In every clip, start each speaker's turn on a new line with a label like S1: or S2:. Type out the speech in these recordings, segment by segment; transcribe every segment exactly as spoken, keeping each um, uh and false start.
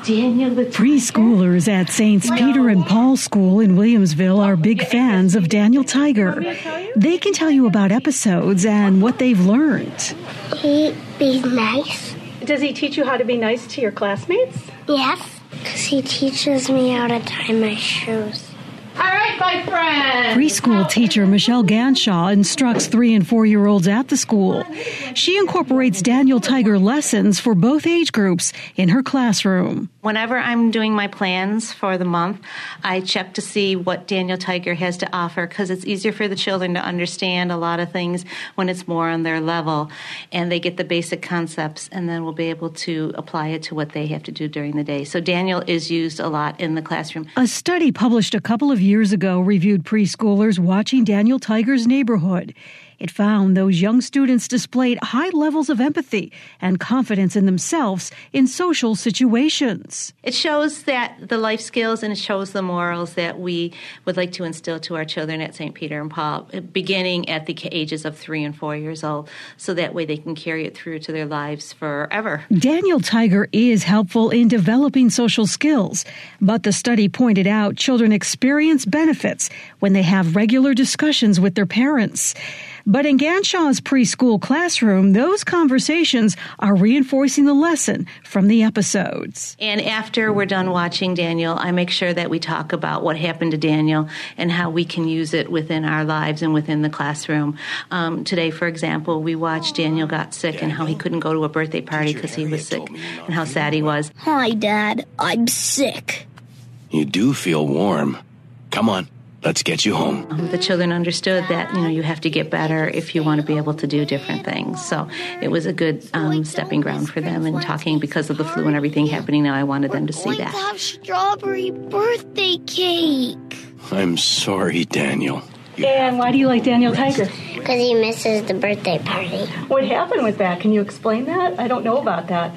S1: Daniel the Tiger.
S2: Preschoolers at Saints no. Peter and Paul School in Williamsville are big fans of Daniel Tiger. They can tell you about episodes and what they've learned.
S3: He be nice.
S1: Does he teach you how to be nice to your classmates?
S3: Yes, because he teaches me how to tie my shoes.
S1: All right, my friend.
S2: Preschool teacher Michelle Ganshaw instructs three and four-year-olds at the school. She incorporates Daniel Tiger lessons for both age groups in her classroom.
S4: Whenever I'm doing my plans for the month, I check to see what Daniel Tiger has to offer because it's easier for the children to understand a lot of things when it's more on their level. And they get the basic concepts, and then we'll be able to apply it to what they have to do during the day. So Daniel is used a lot in the classroom.
S2: A study published a couple of years ago reviewed preschoolers watching Daniel Tiger's Neighborhood. It found those young students displayed high levels of empathy and confidence in themselves in social situations.
S4: It shows that the life skills and it shows the morals that we would like to instill to our children at Saint Peter and Paul, beginning at the ages of three and four years old, so that way they can carry it through to their lives forever.
S2: Daniel Tiger is helpful in developing social skills, but the study pointed out children experience benefits when they have regular discussions with their parents. But in Ganshaw's preschool classroom, those conversations are reinforcing the lesson from the episodes.
S4: And after we're done watching Daniel, I make sure that we talk about what happened to Daniel and how we can use it within our lives and within the classroom. Um, today, for example, we watched Daniel got sick and how he couldn't go to a birthday party because he was sick and how sad he was.
S3: Hi, Dad. I'm sick.
S5: You do feel warm. Come on. Let's get you home.
S4: Um, the children understood that, you know, you have to get better if you want to be able to do different things. So it was a good um, stepping ground for them and talking because of the flu and everything happening now. I wanted them to see that.
S3: I have strawberry birthday cake.
S5: I'm sorry, Daniel.
S1: And why do you like Daniel Tiger?
S3: Because he misses the birthday party.
S1: What happened with that? Can you explain that? I don't know about that.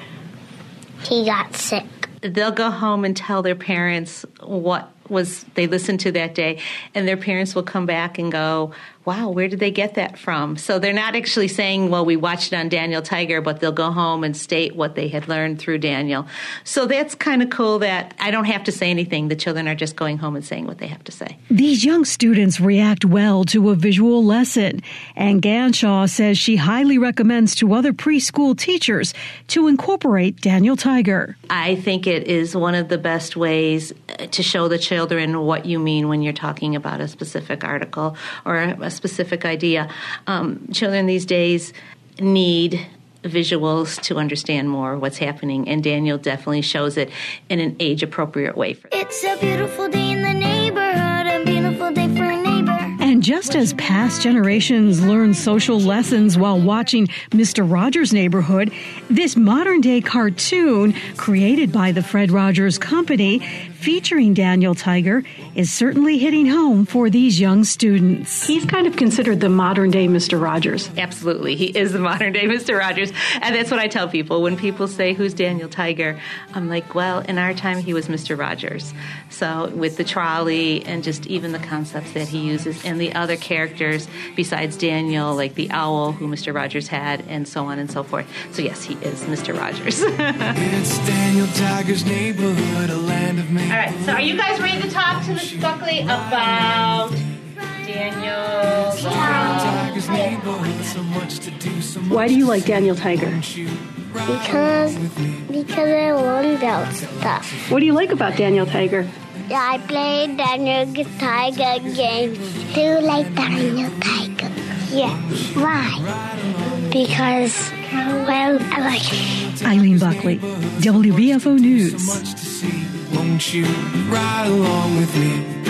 S3: He got sick.
S4: They'll go home and tell their parents what was they listened to that day, and their parents will come back and go, wow, where did they get that from? So they're not actually saying, well, we watched it on Daniel Tiger, but they'll go home and state what they had learned through Daniel. So that's kind of cool that I don't have to say anything. The children are just going home and saying what they have to say.
S2: These young students react well to a visual lesson, and Ganshaw says she highly recommends to other preschool teachers to incorporate Daniel Tiger.
S4: I think it is one of the best ways to show the children what you mean when you're talking about a specific article or a specific idea. Um, children these days need visuals to understand more what's happening, and Daniel definitely shows it in an age-appropriate way.
S3: It's a beautiful day in the neighborhood, a beautiful day for a neighbor.
S2: And just as past generations learned social lessons while watching Mister Rogers' Neighborhood, this modern-day cartoon created by the Fred Rogers Company featuring Daniel Tiger is certainly hitting home for these young students.
S1: He's kind of considered the modern-day Mister Rogers.
S4: Absolutely. He is the modern-day Mister Rogers. And that's what I tell people. When people say, who's Daniel Tiger? I'm like, well, in our time, he was Mister Rogers. So with the trolley and just even the concepts that he uses and the other characters besides Daniel, like the owl who Mister Rogers had, and so on and so forth. So yes, he is Mister Rogers.
S6: It's Daniel Tiger's Neighborhood, a land of man.
S4: All right, so are you guys ready to talk to Miss Buckley about Daniel?
S1: Why do you like Daniel Tiger?
S3: Because, because I learned about stuff.
S1: What do you like about Daniel Tiger?
S3: Yeah, I play Daniel Tiger games. Do you like Daniel Tiger? Yeah. Why? Because, well, I like it.
S2: Eileen Buckley, W B F O News.
S6: Won't you ride along with me?